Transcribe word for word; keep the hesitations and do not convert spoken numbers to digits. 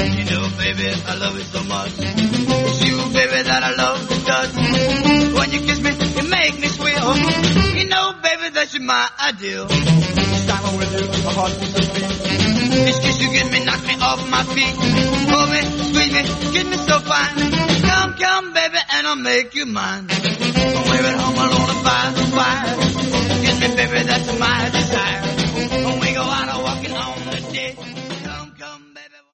You know, baby, I love it so much. It's you, baby, that I love to touch. When you kiss me, you make me squeal. You know, baby, that you're my ideal. Each time I'm with you, my heart beats so beat. This kiss you give me, knock me off my feet. Hold me, squeeze me, kiss me so fine. Come, come, baby, and I'll make you mine.